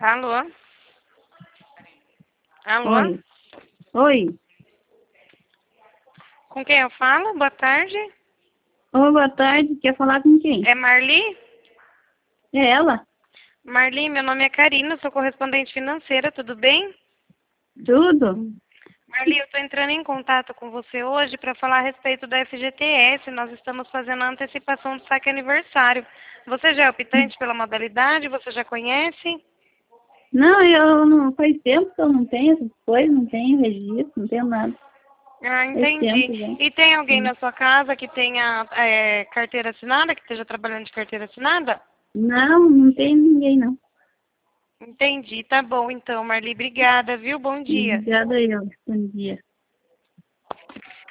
Alô? Alô? Oi. Oi. Com quem eu falo? Boa tarde. Oi, boa tarde. Quer falar com quem? É Marli? É ela? Marli, meu nome é Karina, sou correspondente financeira, tudo bem? Tudo? Marli, eu estou entrando em contato com você hoje para falar a respeito da FGTS. Nós estamos fazendo a antecipação do saque aniversário. Você já é optante pela modalidade? Você já conhece? Não, eu não. Faz tempo que eu não tenho essas coisas, não tenho registro, não tenho nada. Ah, Faz tempo entendi. já. E tem alguém Hum. na sua casa que tenha carteira assinada, que esteja trabalhando de carteira assinada? Não, não tem ninguém, não. Entendi, tá bom então, Marli. Obrigada, viu? Bom dia. Obrigada eu. Bom dia.